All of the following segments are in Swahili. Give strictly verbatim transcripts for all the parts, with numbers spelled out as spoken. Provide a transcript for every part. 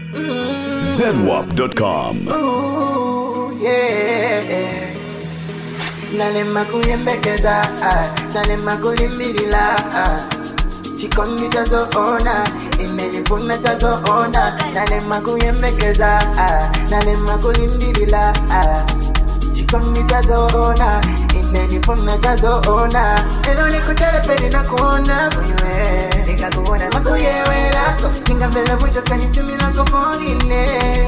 zedwap dot com. Ooh, yeah. Nalema kuyembekeza, nalema kulimbilila. Chikondi tazoona, imenifuna tazoona. Nalema kuyembekeza, nalema kulimbilila. Chikondi tazoona, imenifuna tazoona. Elo nikutele peli na kuona mwewe, nikakuona makuyewe lako. Kinga mbele mwisho kanitumi lako monine.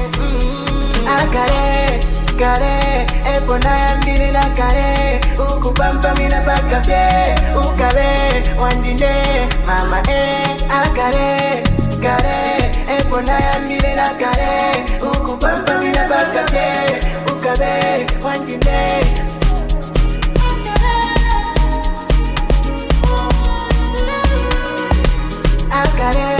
Akare, kare, epo na yambili na kare. Ukupampa mina baka pye, ukare, wandine, mama eh. Akare, kare, epo na yambili na kare. Ukupampa mina baka pye, ukare, wandine. Akare,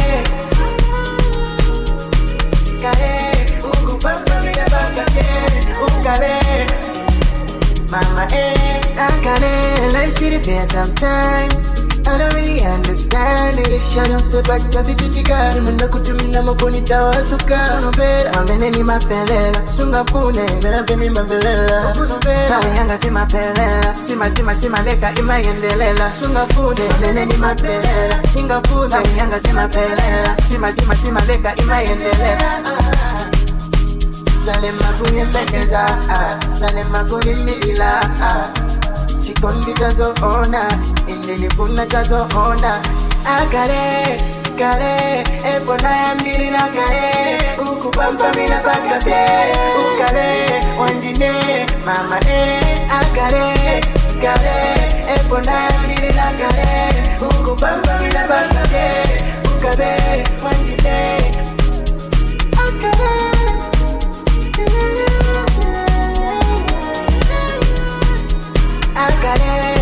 kare, ukupampa mina baka pye, ukare, mama eh. Akare, let's see the fear sometimes. I don't really understand it. I don't say back to the difficult. I'm not going to be a bonita or a suka. I'm in any mapelela. Sunga pune, vera pemi mapelela. Tawe yanga si mapelela. Sima sima sima leka ima yendelela. Sunga pune, neneni mapelela. Inga pune, tawe yanga si mapelela. Sima sima sima leka ima yendelela. Nalema kuyembekeza, nalema kulimbilila. Chikondi tazoona, imenifuna tazoona. Akare, kare, epo na yambili na kare. Ukupampa mina baka pye, ukare, wandine, mama eh. Akare, kare, epo na yambili na kare. Ukupampa mina baka pye, ukare, wandine. Akare. Akare,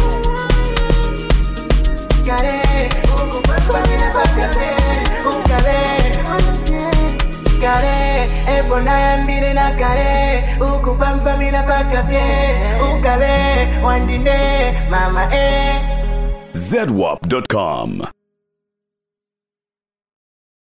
kare, ukupampa mina baka pye, ukare, kare, epo na yambili na kare. Ukupampa mina baka pye, ukare, wandine, mama eh. zedwap dot com.